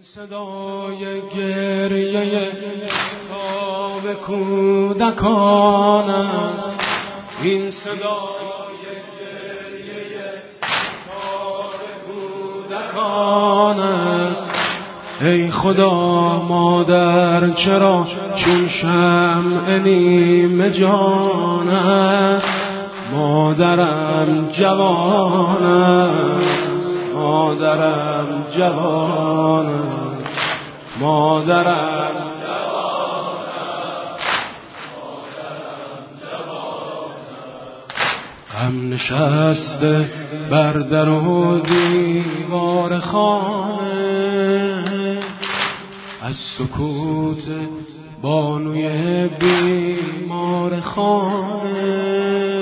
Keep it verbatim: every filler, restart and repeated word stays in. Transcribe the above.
صدای گریه تاب کودکان است، این صدای گریه تاب کودکان است. ای خدا مادر چرا چون شمع نیمه جان است، مادرم جوان است، مادرم جوان است، مادرم جوان است، مادرم جوان است. غم نشسته بر در و دیوار خانه، از سکوت بانوی بیمار خانه